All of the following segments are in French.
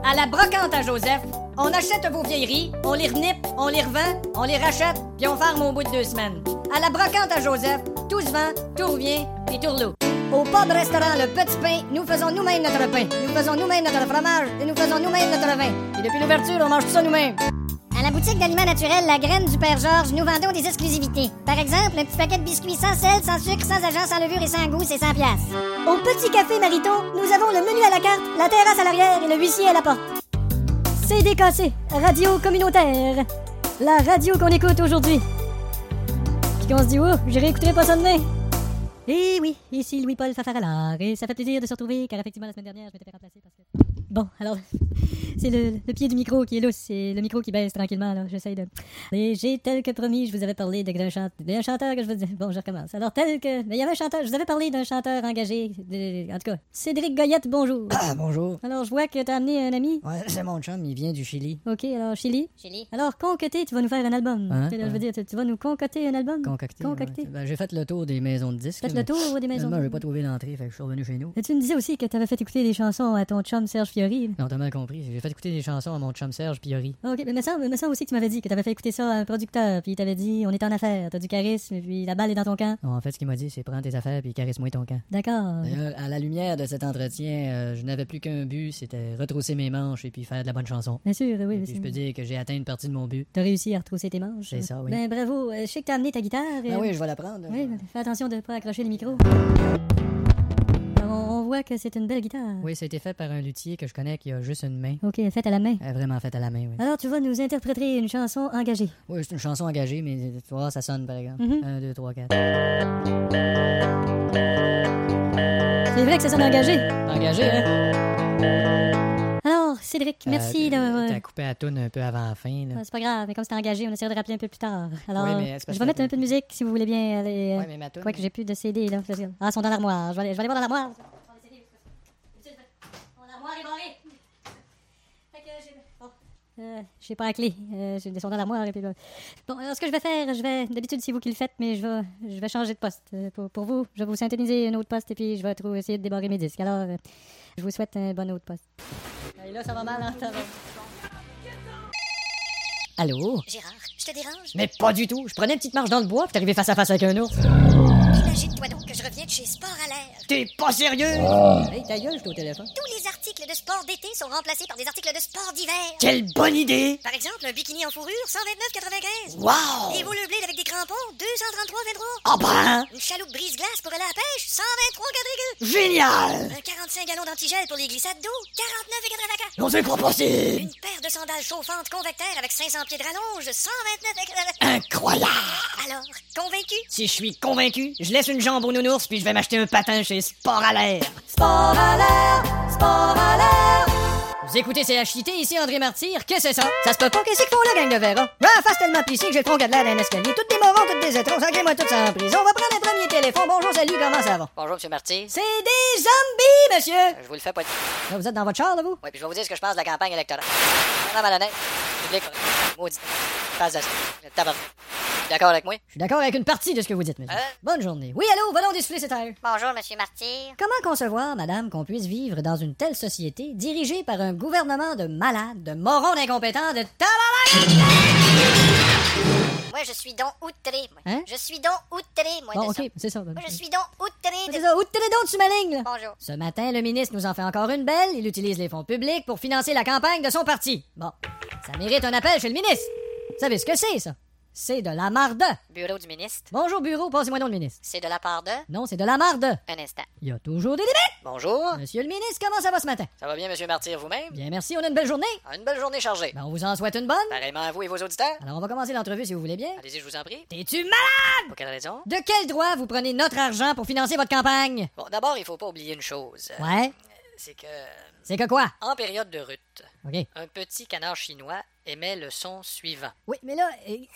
À la brocante à Joseph, on achète vos vieilleries, on les renipe, on les revend, on les rachète, puis on ferme au bout de 2 semaines. À la brocante à Joseph, tout se vend, tout revient, puis tout reloue. Au pub-restaurant Le Petit Pain, nous faisons nous-mêmes notre pain, nous faisons nous-mêmes notre fromage et nous faisons nous-mêmes notre vin. Et depuis l'ouverture, on mange tout ça nous-mêmes. À la boutique d'aliments naturels La Graine du Père Georges, nous vendons des exclusivités. Par exemple, un petit paquet de biscuits sans sel, sans sucre, sans agent, sans levure et sans goût, c'est 100$. Au Petit Café Mariton, nous avons le menu à la carte, la terrasse à l'arrière et le huissier à la porte. CDKC, radio communautaire. La radio qu'on écoute aujourd'hui. Puis qu'on se dit, oh, je réécouterai pas ça demain. Eh oui, ici Louis-Paul Fafaralard, et ça fait plaisir de se retrouver, car effectivement, la semaine dernière, je m'étais fait remplacer parce que... Bon, alors, c'est le pied du micro qui est lousse, c'est le micro qui baisse tranquillement, là, j'essaye de... Et j'ai tel que promis, je vous avais parlé d'un chanteur que je vous dis... Bon, je recommence. Alors, tel que... Mais il y avait un chanteur, je vous avais parlé d'un chanteur engagé, en tout cas, Cédric Goyette, bonjour. Ah, bonjour. Alors, je vois que t'as amené un ami. Ouais, c'est mon chum, il vient du Chili. OK, alors, Chili. Alors, concocter, tu vas nous faire un album. Hein? Je veux dire, tu vas nous concocter un album. Concocter. Concocter. Ouais. Ben, j'ai fait le tour des maisons de disques. Faites le tour des maisons. Finalement, j'ai pas trouvé l'entrée, fait que je suis revenu chez nous. Et tu me disais aussi que t'avais fait écouter des chansons à ton chum Serge Fiori. Non, t'as mal compris. J'ai fait écouter des chansons à mon chum Serge Fiori. OK, mais me semble aussi que tu m'avais dit que t'avais fait écouter ça à un producteur, puis il t'avait dit on est en affaires, t'as du charisme, puis la balle est dans ton camp. Non, en fait, ce qu'il m'a dit, c'est prends tes affaires puis caresse-moi ton camp. D'accord. D'ailleurs, à la lumière de cet entretien, je n'avais plus qu'un but, c'était retrousser mes manches et puis faire de la bonne chanson. Bien sûr, oui. Et puis je peux dire que j'ai atteint une partie de mon but. T'as réussi à retrousser tes manches. C'est ça, oui. Ben bravo, je sais que t'as amené ta guitare. Ah oui, je vais la prendre. Oui, fais attention de ne pas accrocher les micros. On voit que c'est une belle guitare. Oui, ça a été fait par un luthier que je connais qui a juste une main. OK, faite à la main. Vraiment faite à la main, oui. Alors, tu vas nous interpréter une chanson engagée. Oui, c'est une chanson engagée, mais tu vois, ça sonne par exemple. 1, 2, 3, 4. C'est vrai que ça sonne engagé. Engagé, hein? Alors, Cédric, merci de... T'as coupé la toune un peu avant la fin, là. C'est pas grave, mais comme c'est engagé, on essaiera de rappeler un peu plus tard. Alors, oui, mais je vais mettre un peu de musique si vous voulez bien aller... Oui, mais ma toune... Quoi que j'ai plus de CD, là. Ah, ils sont dans l'armoire. Je vais aller voir dans l'armoire. Mon armoire est barrée. Fait que j'ai... Bon. J'ai pas la clé. J'ai descendu dans l'armoire et puis là... Bon, alors ce que je vais faire, d'habitude c'est vous qui le faites, mais je vais changer de poste. Pour vous, je vais vous synthétiser un autre poste et puis je vais essayer de débarrer mes disques. Alors, je vous souhaite un bon autre poste. Et là, ça va mal, hein? Allô? Gérard, je te dérange? Mais pas du tout. Je prenais une petite marche dans le bois, puis t'es arrivé face à face avec un ours. Imagine-toi donc que je reviens de chez Sport à l'air. T'es pas sérieux? Hey, ta gueule, je suis au téléphone. Tous les articles de sport d'été sont remplacés par des articles de sport d'hiver. Quelle bonne idée! Par exemple, un bikini en fourrure, 129,95. Wow! Des velours blés avec des crampons, 233,23. Ah ben! Une chaloupe brise-glace pour aller à la pêche, 123,4. Génial! Un 45 gallons d'antigel pour les glissades d'eau, 49,84. Non, c'est pas possible! Une paire de sandales chauffantes convecteurs avec 500 pieds de rallonge, 129,84. Incroyable! Alors, convaincu? Si je suis convaincu, je laisse une jambe au nounours puis je vais m'acheter un patin chez Sport à l'air. Sport à l'air, sport à l'air. Vous écoutez CHIT, ici André Martyr, qu'est-ce que c'est ça? Ça se peut pas, qu'est-ce qu'ils font là, gang de verre? Ah, face tellement plissée que j'ai le tronc de l'air d'un escalier. Toutes des morons, toutes des étrons, sacrez-moi tout ça en prison. On va prendre un premier téléphone. Bonjour, salut, comment ça va? Bonjour, monsieur Marty. C'est des zombies, monsieur! Je vous le fais pas. Là, vous êtes dans votre char, là, vous? Oui, puis je vais vous dire ce que je pense de la campagne électorale. Madame Malhonnête, public, maudit, passe de tabac. D'accord avec moi? Je suis d'accord avec une partie de ce que vous dites, monsieur. Bonne journée. Oui, allô, volons désoufler cette heure. Bonjour, monsieur Martyr. Comment concevoir, madame, qu'on puisse vivre dans une telle société dirigée par un gouvernement de malades, de morons incompétents, de tabarnak? Moi, je suis donc outré, moi. Hein? Je suis donc outré, moi, Bon, de ça. OK, c'est ça. Moi, je suis donc outré de... C'est ça, où t'es donc, tu m'alignes, là? Bonjour. Ce matin, le ministre nous en fait encore une belle. Il utilise les fonds publics pour financer la campagne de son parti. Bon, ça mérite un appel chez le ministre. Vous savez ce que c'est, ça? C'est de la marde. Bureau du ministre. Bonjour, bureau, passez-moi donc le ministre. C'est de la part de... Non, c'est de la marde. Un instant. Il y a toujours des limites. Bonjour. Monsieur le ministre, comment ça va ce matin? Ça va bien, monsieur Martyr, vous-même? Bien, merci, on a une belle journée. Une belle journée chargée. Ben, on vous en souhaite une bonne. Pareillement à vous et vos auditeurs. Alors, on va commencer l'entrevue si vous voulez bien. Allez-y, je vous en prie. T'es-tu malade? Pour quelle raison? De quel droit vous prenez notre argent pour financer votre campagne? Bon, d'abord, il faut pas oublier une chose. Ouais. C'est que... C'est que quoi? En période de rut, OK. un petit canard chinois émet le son suivant. Oui, mais là...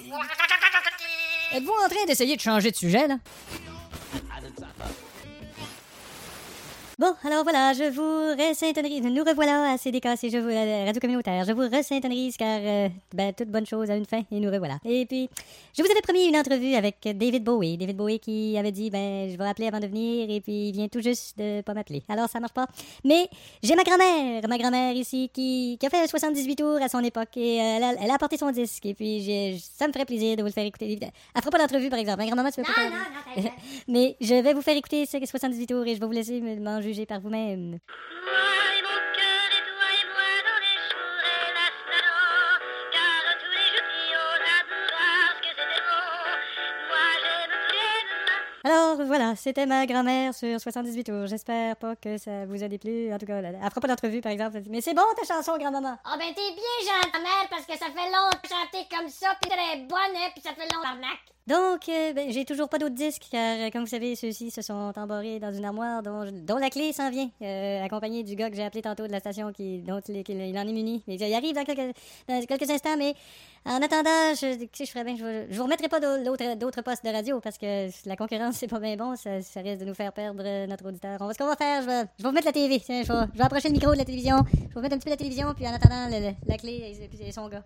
êtes-vous en train d'essayer de changer de sujet, là? Bon, alors voilà, je vous resyntorise. Nous revoilà à CDKC, Radio Communautaire. Je vous resyntorise car, toute bonne chose a une fin et nous revoilà. Et puis, je vous avais promis une entrevue avec David Bowie. David Bowie qui avait dit, je vais appeler avant de venir et puis il vient tout juste de pas m'appeler. Alors, ça marche pas. Mais j'ai ma grand-mère ici qui a fait 78 tours à son époque et elle a apporté son disque. Et puis, ça me ferait plaisir de vous le faire écouter. Elle fera pas d'entrevue, par exemple. Grand-maman, tu veux pas? Non, mais je vais vous faire écouter ces 78 tours et je vais vous laisser m'en juger par vous-même. Moi et mon cœur et toi et moi dans les jours et l'instant, car tous les jeudis on a pu voir ce que c'était beau. Moi j'aime tous les. Alors voilà, c'était ma grand-mère sur 78 tours. J'espère pas que ça vous a déplu. En tout cas, elle fera pas d'entrevue par exemple. Mais c'est bon ta chanson, grand-maman. Ah ben t'es bien gentille, mère, parce que ça fait longtemps chanter comme ça, pis très bonne, hein, pis ça fait longtemps arnaque. Donc, j'ai toujours pas d'autres disques, car, comme vous savez, ceux-ci se sont embarrés dans une armoire dont la clé s'en vient, accompagné du gars que j'ai appelé tantôt de la station, dont il en est muni. Mais il arrive dans quelques instants, mais en attendant, je ferais bien, je vous remettrai pas d'autres postes de radio, parce que la concurrence, c'est pas bien bon, ça risque de nous faire perdre notre auditeur. Ce qu'on va faire, je vais vous mettre la TV, tiens, je vais approcher le micro de la télévision, je vais vous mettre un petit peu la télévision, puis en attendant, la clé et son gars.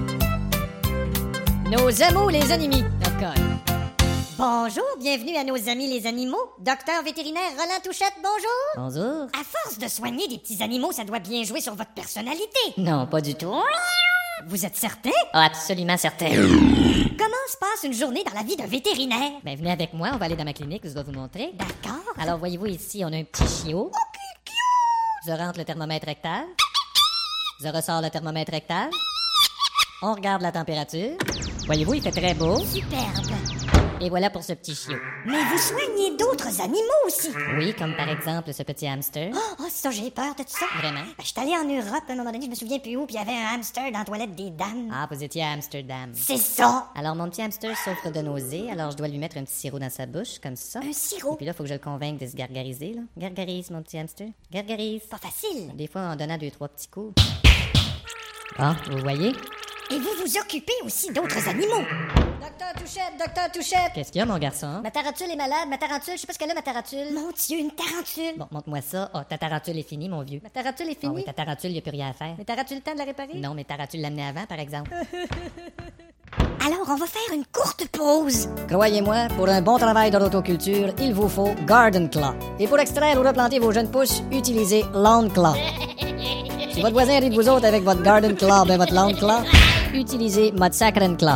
Nos amours les animés. D'accord. Bonjour, bienvenue à nos amis les animaux. Docteur vétérinaire Roland Touchette, bonjour. Bonjour. À force de soigner des petits animaux, ça doit bien jouer sur votre personnalité. Non, pas du tout. Vous êtes certain? Absolument certain. Comment se passe une journée dans la vie d'un vétérinaire? Venez avec moi, on va aller dans ma clinique, je dois vous montrer. D'accord. Alors, voyez-vous ici, on a un petit chiot. Je rentre le thermomètre rectal. Je ressors le thermomètre rectal. On regarde la température. Voyez-vous, il fait très beau. Superbe. Et voilà pour ce petit chiot. Mais vous soignez d'autres animaux aussi. Oui, comme par exemple ce petit hamster. Oh, ça, j'ai peur de tout ça. Vraiment? Je suis allée en Europe à un moment donné, je me souviens plus où, puis il y avait un hamster dans la toilette des dames. Ah, vous étiez à Amsterdam. C'est ça. Alors, mon petit hamster souffre de nausées, alors je dois lui mettre un petit sirop dans sa bouche, comme ça. Un sirop? Et puis là, il faut que je le convainque de se gargariser, là. Gargarise, mon petit hamster. Gargarise. Pas facile. Des fois, en donnant 2-3 petits coups. Ah, vous voyez? Et vous vous occupez aussi d'autres animaux. Docteur Touchette. Qu'est-ce qu'il y a, mon garçon? Ma tarentule est malade, ma tarentule, je sais pas ce qu'elle a, ma tarentule. Mon Dieu, une tarentule. Bon, montre-moi ça. Ah, ta tarentule est finie, mon vieux. Ma tarentule est Ah finie. oui, ta tarentule, il n'y a plus rien à faire. Mais t'auras-tu le temps de la réparer? Non, mais tarentule l'amener avant, par exemple. Alors, on va faire une courte pause. Croyez-moi, pour un bon travail de l'autoculture, il vous faut Garden Claw. Et pour extraire ou replanter vos jeunes pousses, utilisez Lawn Claw. Si votre voisin rit de vous autres avec votre Garden Claw, votre Lawn Claw, utilisez votre Sacred Claw.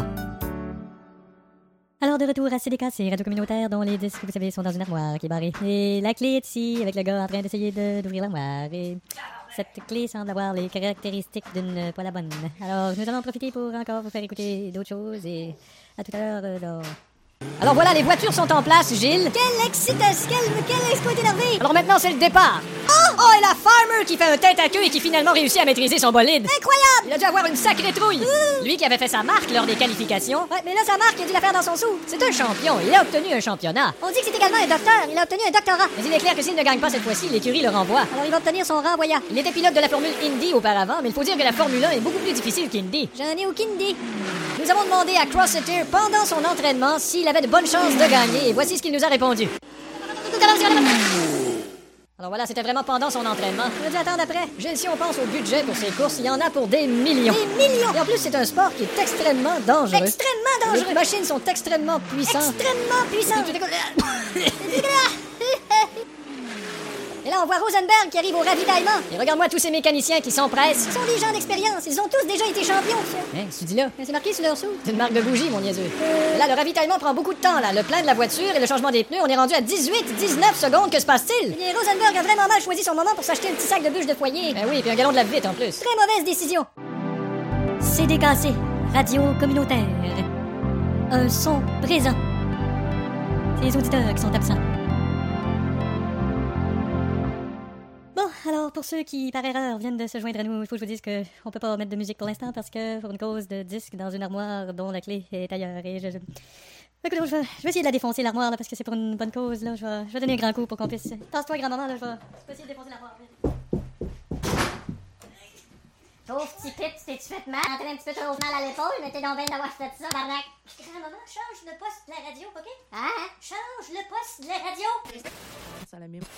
Alors, de retour à CDKC, Radio Communautaire, dont les disques, vous savez, sont dans une armoire qui est barrée. Et la clé est ici, avec le gars en train d'essayer d'ouvrir l'armoire. Et cette clé semble avoir les caractéristiques d'une poêle à bonne. Alors, nous allons en profiter pour encore vous faire écouter d'autres choses. Et à tout à l'heure, dans... Alors voilà, les voitures sont en place, Gilles. Quelle excitation! Quel exploit énervé! Alors maintenant, c'est le départ. Oh, et la Farmer qui fait un tête à queue et qui finalement réussit à maîtriser son bolide. Incroyable! Il a dû avoir une sacrée trouille. Lui qui avait fait sa marque lors des qualifications. Ouais, mais là, sa marque, il a dû la faire dans son sou. C'est un champion. Il a obtenu un championnat. On dit que c'est également un docteur. Il a obtenu un doctorat. Mais il est clair que s'il ne gagne pas cette fois-ci, l'écurie le renvoie. Alors, il va obtenir son renvoyant. Il était pilote de la Formule Indy auparavant, mais il faut dire que la Formule 1 est beaucoup plus difficile qu'Indy. J'en ai aucune idée. Nous avons demandé à Crosseter pendant son entraînement s'il avait de bonnes chances de gagner, et voici ce qu'il nous a répondu. Alors voilà, c'était vraiment pendant son entraînement. On a dû attendre après. Gilles, si on pense au budget pour ces courses, il y en a pour des millions. Des millions! Et en plus, c'est un sport qui est extrêmement dangereux. Extrêmement dangereux! Les machines sont extrêmement puissantes. Extrêmement puissant! Et là, on voit Rosenberg qui arrive au ravitaillement. Et regarde-moi tous ces mécaniciens qui s'empressent. Ce sont des gens d'expérience. Ils ont tous déjà été champions. Hein, tu dis là? Mais c'est marqué sur leur sou. C'est une marque de bougie, mon niaiseux. Et là, le ravitaillement prend beaucoup de temps, là. Le plein de la voiture et le changement des pneus, on est rendu à 18-19 secondes. Que se passe-t-il? Et Rosenberg a vraiment mal choisi son moment pour s'acheter un petit sac de bûches de foyer. Ben oui, puis un galon de lave-vite en plus. Très mauvaise décision. CDKC, Radio Communautaire. Un son présent. C'est les auditeurs qui sont absents. Bon, alors pour ceux qui, par erreur, viennent de se joindre à nous, il faut que je vous dise qu'on peut pas mettre de musique pour l'instant parce que pour une cause de disque dans une armoire dont la clé est ailleurs. Et écoutez, je vais essayer de la défoncer l'armoire là parce que c'est pour une bonne cause là. Je vais donner un grand coup pour qu'on puisse. Tasse-toi grand-maman là, je vais essayer de défoncer l'armoire. Pauvre petit pit, t'es-tu fait mal? T'as un petit peu trop mal à l'épaule, mais t'es donc bien d'avoir fait ça, barnac. Grand-maman, change le poste de la radio, OK? Hein? Change le poste de la radio. à la mémoire.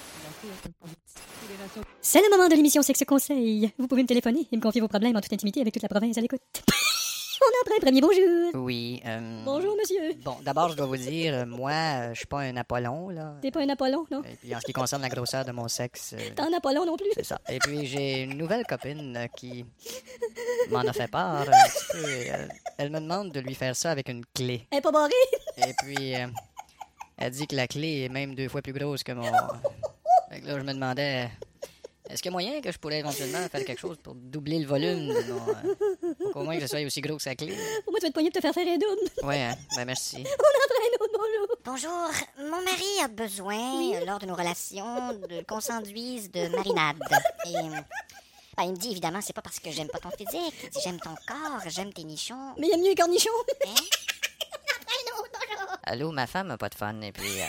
C'est le moment de l'émission Sexe Conseil. Vous pouvez me téléphoner et me confier vos problèmes en toute intimité avec toute la province à l'écoute. On entre un premier bonjour. Oui, Bonjour, monsieur. Bon, d'abord, je dois vous dire, moi, je suis pas un Apollon, là. T'es pas un Apollon, non? Et puis, en ce qui concerne la grosseur de mon sexe, T'es un Apollon non plus? c'est ça. Et puis, j'ai une nouvelle copine qui m'en a fait part un petit peu. Et elle me demande de lui faire ça avec une clé. Elle est pas barrée? Et puis, elle dit que la clé est même 2 fois plus grosse que mon... Fait que là, je me demandais, est-ce qu'il y a moyen que je pourrais éventuellement faire quelque chose pour doubler le volume de mon... pour qu'au moins que je sois aussi gros que sa clé? Pour moi, tu vas être poigné de te faire faire un double. Ouais, hein? Ben merci. On entre un autre bonjour. Bonjour, mon mari a besoin, lors de nos relations, qu'on s'enduise de marinade. Et il me dit évidemment, c'est pas parce que j'aime pas ton physique. Il dit j'aime ton corps, j'aime tes nichons. Mais il y a mieux les cornichons. Hein? Allô, ma femme a pas de fun, et puis,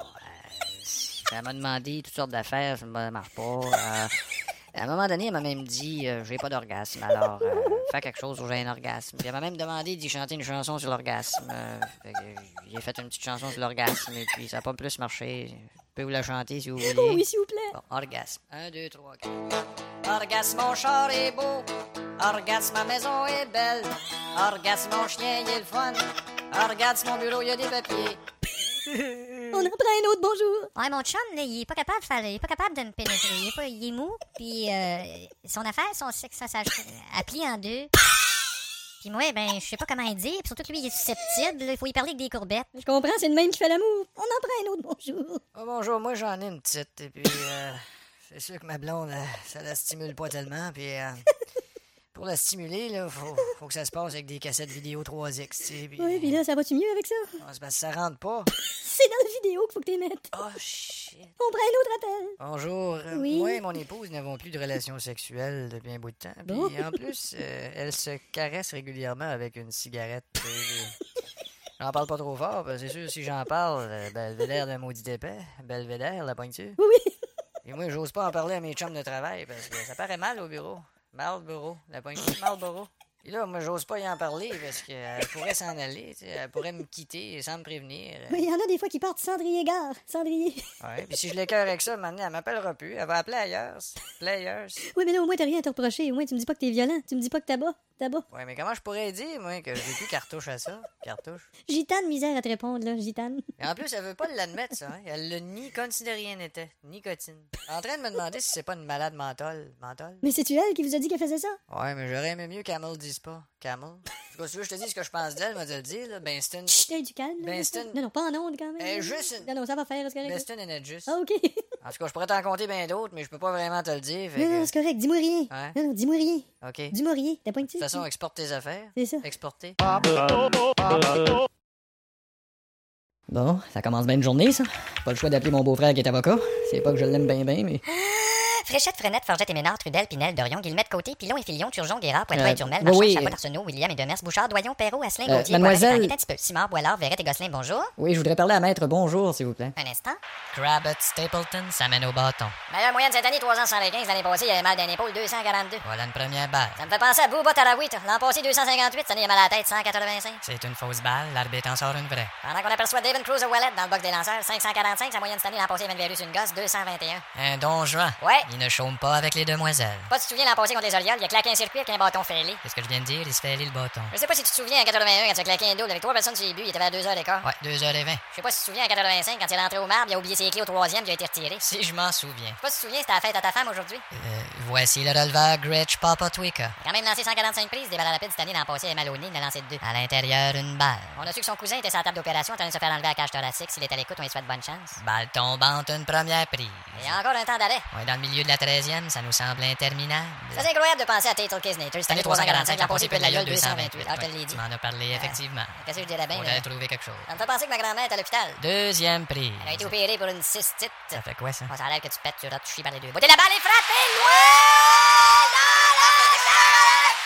elle m'a demandé toutes sortes d'affaires, ça ne marche pas. À un moment donné, elle m'a même dit, j'ai pas d'orgasme, alors fais quelque chose où j'ai un orgasme. Puis elle m'a même demandé d'y chanter une chanson sur l'orgasme. Fait que j'ai fait une petite chanson sur l'orgasme, et puis ça n'a pas plus marché. Je peux vous la chanter si vous voulez. Oh oui, s'il vous plaît. Bon, orgasme. 1, 2, 3, 4. Orgasme, mon char est beau. Orgasme, ma maison est belle. Orgasme, mon chien, il est le fun. Orgasme, mon bureau, il y a des papiers. On en prend un autre bonjour. Ouais, mon chum, là, il est pas capable de faire, il est pas capable de me pénétrer. Il est mou, puis son affaire, son sexe, ça plie en deux. Puis moi, je sais pas comment il dit, puis surtout que lui, il est susceptible, il faut y parler avec des courbettes. Je comprends, c'est le même qui fait l'amour. On en prend un autre bonjour. Oh, bonjour, moi j'en ai une petite, et puis c'est sûr que ma blonde, ça la stimule pas tellement, puis pour la stimuler, là, faut que ça se passe avec des cassettes vidéo 3X, tu sais. Oui, puis là, ça va-tu mieux avec ça? C'est parce que ça rentre pas. C'est dans la vidéo qu'il faut que tu les mettes. Oh, shit. On prend un autre appel. Bonjour. Oui. Moi et mon épouse n'avons plus de relations sexuelles depuis un bout de temps. Puis Bon. en plus, elle se caresse régulièrement avec une cigarette. J'en parle pas trop fort, parce que c'est sûr, si j'en parle, Belvédère d'un maudit épais. Belvédère, la pognes-tu? Oui. Et moi, j'ose pas en parler à mes chums de travail, parce que ça paraît mal au bureau. Marlboro, la pognes-tu? Marlboro. Et là, moi, j'ose pas y en parler, parce qu'elle pourrait s'en aller, tu sais, elle pourrait me quitter sans me prévenir. Mais il y en a des fois qui partent Cendrier-Gare. Cendrier. Ouais, puis si je l'écœure avec ça, maintenant, elle m'appellera plus. Elle va appeler ailleurs. Players. Oui, mais là, au moins, t'as rien à te reprocher. Au moins, tu me dis pas que t'es violent. Tu me dis pas que t'abats. Ouais, mais comment je pourrais dire, moi, que j'ai plus cartouche à ça? Cartouche. Gitane, misère à te répondre, là, gitane. Et en plus, elle veut pas l'admettre, ça. Hein? Elle le nie comme si de rien n'était. Nicotine. En train de me demander si c'est pas une malade mentale. Mais c'est-tu elle qui vous a dit qu'elle faisait ça? Ouais, mais j'aurais aimé mieux qu'Amel dise pas. Camel. En tout cas, si tu veux, je te dis ce que je pense d'elle, je vais te le dire, là. Ben, c'est une... Chut, hey, du calme. là. Ben, c'est une... Non, pas en onde, quand même. juste une... Non, ça va faire, c'est correct. Ben, c'est une énergie. Ah, OK. En tout cas, je pourrais t'en compter bien d'autres, mais je peux pas vraiment te le dire. Fait Non, que... c'est correct. Dis-moi rien. Ouais. Non, dis-moi rien. OK. Dis-moi rien. T'as pas une De toute façon, exporte tes affaires. C'est ça. Exporter. Bon, ça commence bien une journée, ça. Pas le choix d'appeler mon beau-frère qui est avocat. C'est pas que je l'aime bien, mais... Fréchette, Frenette, Forgette et Ménard, Trudel, Pinel, Dorion, Guillemette, Côté, Pilon et Filion, Turgeon, Guérard, Poitras et Turmel, Marchand, oui, Chabot, Arsenault, William et Demers, Bouchard, Doyon, Perrault, Asselin, Gauthier, mademoiselle- Poiret, un petit peu. Simard, Boilard, Verrette et Gosselin, bonjour. Oui, je voudrais parler à Maître Bonjour, s'il vous plaît. Un instant. Crabbit Stapleton, ça mène au bâton. Meilleure moyenne cette année, 375. L'année passée, il y avait mal d'un épaule, 242. Voilà une première balle. Ça me fait penser à Bouba Tarawit. L'an passé, 258. Cette année, il a mal à la tête, 185. C'est une fausse balle, l'arbitre en sort une vraie. Pendant qu'on aperçoit David Cruz au Wallet dans le box des lanceurs, 545. Sa moyenne cette année, l'an passé, il avait une virus une gosse, 221. Un don Juan. Ouais. Il ne chôme pas avec les demoiselles. Pas si tu te souviens, l'an passé contre les Orioles, il a claqué un circuit avec un bâton fêlé. Qu'est-ce que je viens de dire? Il se fait aller le bâton. Je sais pas si tu te souviens, en 81, quand tu as claqué un double avec 3 personnes sur les buts, il était vers 2 heures d'écart. Ouais, 2h20. Je sais pas si tu te souviens, en 85, quand il est rentré au marbre, il a oublié ses clés au 3e, il a été retiré. Je Si je m'en souviens. sais pas si tu te souviens, c'était la fête à ta femme aujourd'hui. Voici le releveur Gretsch Papa Tweaker. Il a quand même lancé 145 prises, des balles rapides cette année, l'an passé, il a mal au nez, il en a lancé 2. À l'intérieur, une balle. On a su que son cousin était sur la table d'opération en train de se faire enlever la cage thoracique. S'il est à l'écoute, on lui souhaite bonne chance. Balle tombante, une première prise. Il y a encore un temps d'arrêt. Ouais, dans le milieu de la 13e, ça nous semble interminable. C'est incroyable de penser à Tatel Kisnater. Cette année, 345, l'an passé, peu de la gueule, 228. Ah, je te l'ai dit. Tu m'en as parlé, effectivement. Qu'est-ce que je dirais bien, On là? a trouvé quelque chose. Ça me fait penser que ma grand-mère est à l'hôpital. Deuxième prise. Elle a été opérée pour une cystite. Ça fait quoi, ça? Oh, ça a l'air que tu pètes, tu rates, tu chies par les deux bouts. Et la balle est frappée! Loin! Dans la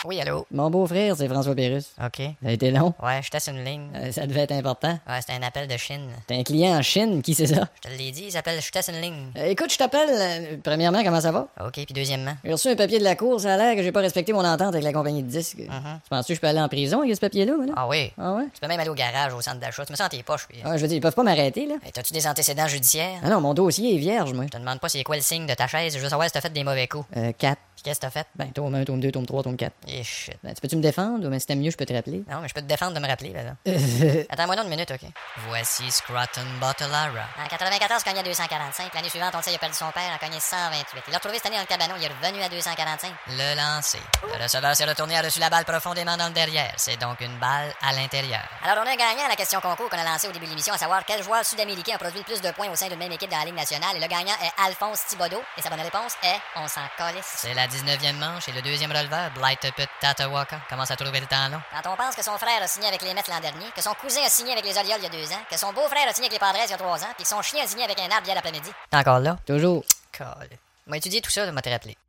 Oui, allô? Mon beau-frère, c'est François Pérusse. OK. Ça a été long. Ouais, j'étais sur une ligne. Ça devait être important. Ouais, c'était un appel de Chine. T'as un client en Chine, qui c'est ça? Je te l'ai dit, il s'appelle j'étais sur une ligne. Écoute, je t'appelle. Premièrement, comment ça va? OK, puis deuxièmement? J'ai reçu un papier de la cour, ça a l'air que j'ai pas respecté mon entente avec la compagnie de disques. Tu penses que je peux aller en prison avec ce papier-là, moi, là? Ah oui? Ah ouais? Tu peux même aller au garage, au centre d'achat. Tu me sens dans tes poches, puis... Ah, je veux dire, ils peuvent pas m'arrêter, là. Hey, t'as-tu des antécédents judiciaires? Ah non, mon dossier est vierge, moi. Je te demande pas c'est quoi le signe de ta chaise, je veux savoir si t'as fait des mauvais coups. 4. Puis qu'est-ce que t'as fait? Ben, tome 1, tome 2, tome 3, tome 4. Eh shit. Ben, tu peux-tu me défendre? Mais si t'aimes mieux, je peux te rappeler. Non, mais je peux te défendre de me rappeler, là. Attends-moi donc une minute, OK? Voici Scroton Bottlara. En 94, il cognait 245. L'année suivante, on le sait, il a perdu son père, il a cogné 128. Il l'a retrouvé cette année dans le cabanon, il est revenu à 245. Le lancer. Le receveur s'est retourné, a reçu la balle profondément dans le derrière. C'est donc une balle à l'intérieur. Alors, on a un gagnant à la question concours qu'on a lancée au début de l'émission, à savoir quel joueur sud-américain a produit le plus de points au sein d'une même équipe dans la Ligue nationale. Et le gagnant est Alphonse Thibodeau. Et sa bonne réponse est on s'en calisse. C'est la 19e manche et le deuxième releveur, Blight Put Tatawaka, commence à trouver le temps long. Quand on pense que son frère a signé avec les Mets l'an dernier, que son cousin a signé avec les Orioles il y a 2 ans, que son beau-frère a signé avec les Padres il y a 3 ans, puis que son chien a signé avec un arbre hier après-midi. T'es encore là? Toujours. Colle. M'a étudié tout ça, de m'a te rappelé.